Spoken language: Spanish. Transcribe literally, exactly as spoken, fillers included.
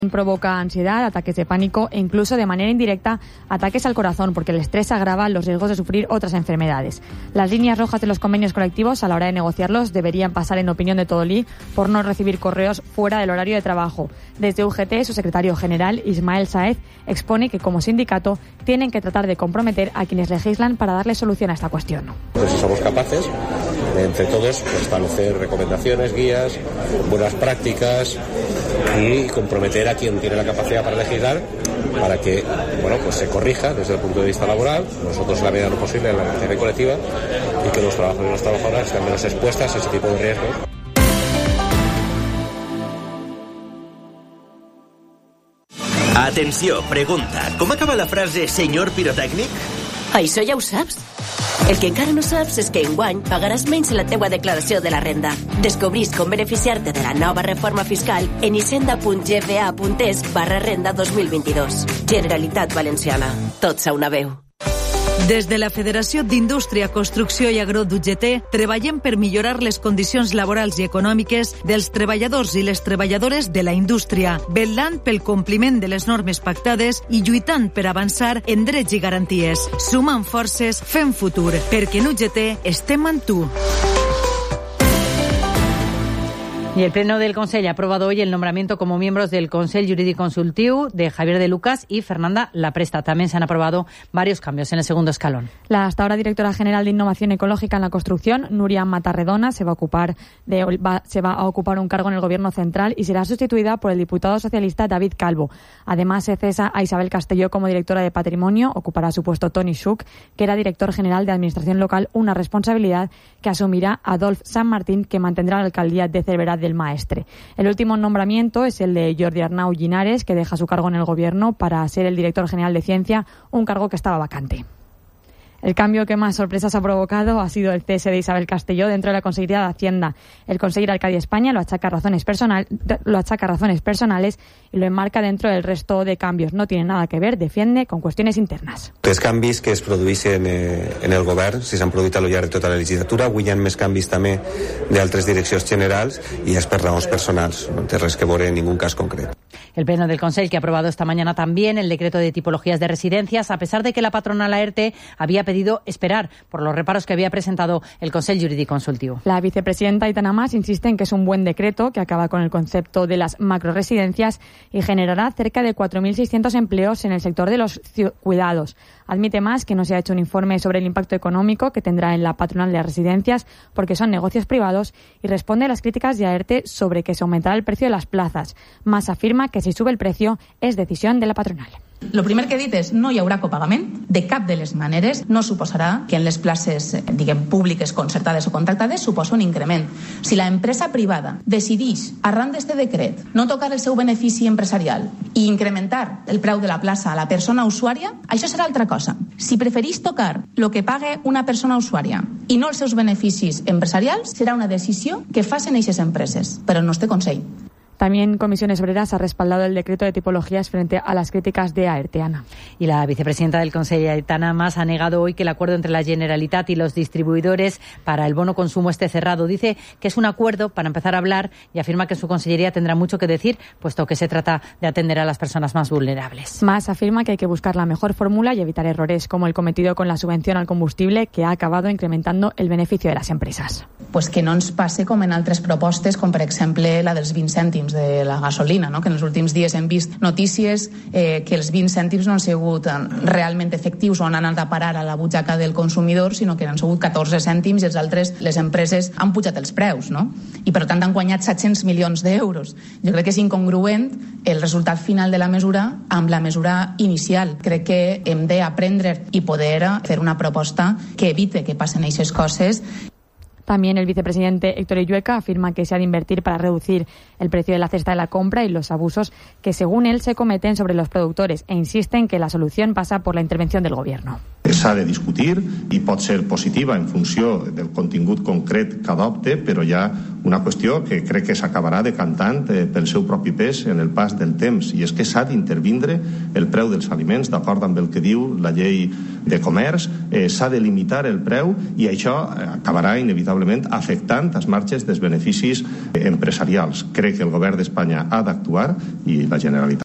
Provoca ansiedad, ataques de pánico e incluso de manera indirecta ataques al corazón, porque el estrés agrava los riesgos de sufrir otras enfermedades. Las líneas rojas de los convenios colectivos a la hora de negociarlos deberían pasar, en opinión de Todolí, por no recibir correos fuera del horario de trabajo. Desde U G T, su secretario general, Ismael Saez, expone que como sindicato tienen que tratar de comprometer a quienes legislan para darle solución a esta cuestión. Pues si somos capaces de, entre todos, pues, establecer recomendaciones, guías, buenas prácticas y comprometer a quien tiene la capacidad para legislar para que, bueno, pues se corrija desde el punto de vista laboral, nosotros en la medida de lo posible en la negociación colectiva, y que los trabajadores y las trabajadoras estén menos expuestas a ese tipo de riesgos. Atenció, pregunta. Com acaba la frase senyor pirotècnic? Això ja ho saps. El que encara no saps és que enguany pagaràs menys en la teua declaració de la renda. Descobrís com beneficiar-te de la nova reforma fiscal en hisenda.gva.es barra renda dos mil vint-i-dos. Generalitat Valenciana. Tots a una veu. Des de la Federació d'Indústria, Construcció i Agró d'U G T treballem per millorar les condicions laborals i econòmiques dels treballadors i les treballadores de la indústria, vetllant pel compliment de les normes pactades i lluitant per avançar en drets i garanties. Sumant forces, fem futur, perquè en U G T estem amb tu. Y el Pleno del Consell ha aprobado hoy el nombramiento como miembros del Consell Jurídic Consultiu de Javier de Lucas y Fernanda Lapresta. También se han aprobado varios cambios en el segundo escalón. La hasta ahora directora general de Innovación Ecológica en la Construcción, Nuria Matarredona, se va a ocupar de va, se va a ocupar un cargo en el Gobierno central y será sustituida por el diputado socialista David Calvo. Además, se cesa a Isabel Castelló como directora de Patrimonio. Ocupará su puesto Toni Schuch, que era director general de Administración Local, una responsabilidad que asumirá Adolf San Martín, que mantendrá la alcaldía de Cerverat del Maestre. El último nombramiento es el de Jordi Arnau Llinares, que deja su cargo en el Gobierno para ser el director general de Ciencia, un cargo que estaba vacante. El cambio que más sorpresas ha provocado ha sido el cese de Isabel Castelló dentro de la Consellería de Hacienda. El consejero Arcadia España lo achaca a razones personal, lo achaca a razones personales y lo enmarca dentro del resto de cambios. No tiene nada que ver, defiende, con cuestiones internes. Els canvis que es produïssin eh, en el govern, si s'han produït a lo llarg de tota la legislatura, avui hi ha més canvis també d'altres direccions generals i és per raons personals, no té res que veure en ningún cas concret. El Pleno del Consell, que ha aprobado esta mañana también el decreto de tipologías de residencias, a pesar de que la patronal AERTE había pedido esperar por los reparos que había presentado el Consell Jurídic Consultiu. La vicepresidenta Aitana Mas insiste en que es un buen decreto que acaba con el concepto de las macroresidencias y generará cerca de cuatro mil seiscientos empleos en el sector de los cuidados. Admite Mas que no se ha hecho un informe sobre el impacto económico que tendrá en la patronal de residencias porque son negocios privados y responde a las críticas de AERTE sobre que se aumentará el precio de las plazas. Mas afirma que si sube el precio és decisión de la patronal. El primer que he dit és no hi haurà copagament, de cap de les maneres. No suposarà que en les places, diguem, públiques, concertades o contractades suposa un increment. Si la empresa privada decideix, arran d'este decret, no tocar el seu benefici empresarial i incrementar el preu de la plaça a la persona usuària, això serà altra cosa. Si preferís tocar el que pague una persona usuària i no els seus beneficis empresarials, serà una decisió que facin aquestes empreses, però no este Consell. También Comisiones Obreras ha respaldado el decreto de tipologías frente a las críticas de AERTE. Ana. Y la vicepresidenta del Consell, Aitana Mas, ha negado hoy que el acuerdo entre la Generalitat y los distribuidores para el bono consumo esté cerrado. Dice que es un acuerdo para empezar a hablar y afirma que su consellería tendrá mucho que decir, puesto que se trata de atender a las personas más vulnerables. Mas afirma que hay que buscar la mejor fórmula y evitar errores como el cometido con la subvención al combustible, que ha acabado incrementando el beneficio de las empresas. Pues que no ens passe com en altres propostes, com per exemple la dels vint cèntims de la gasolina, no? Que en els últims dies hem vist notícies eh, que els vint cèntims no han sigut realment efectius o han anat a parar a la butxaca del consumidor, sinó que han sigut catorze cèntims i els altres, les empreses, han pujat els preus, no? I per tant han guanyat set-cents milions d'euros. Jo crec que és incongruent el resultat final de la mesura amb la mesura inicial. Crec que hem d'aprendre i poder fer una proposta que evite que passen aquestes coses. También el vicepresidente Héctor Illueca afirma que se ha de invertir para reducir el precio de la cesta de la compra y los abusos que, según él, se cometen sobre los productores e insiste en que la solución pasa por la intervención del Gobierno. s'ha de discutir i pot ser positiva en funció del contingut concret que adopte, però hi ha una qüestió que crec que s'acabarà decantant eh, pel seu propi pes en el pas del temps, i és que s'ha d'intervindre el preu dels aliments d'acord amb el que diu la llei de comerç, eh, s'ha de limitar el preu i això acabarà inevitablement afectant els marges dels beneficis empresarials. Crec que el govern d'Espanya ha d'actuar i la Generalitat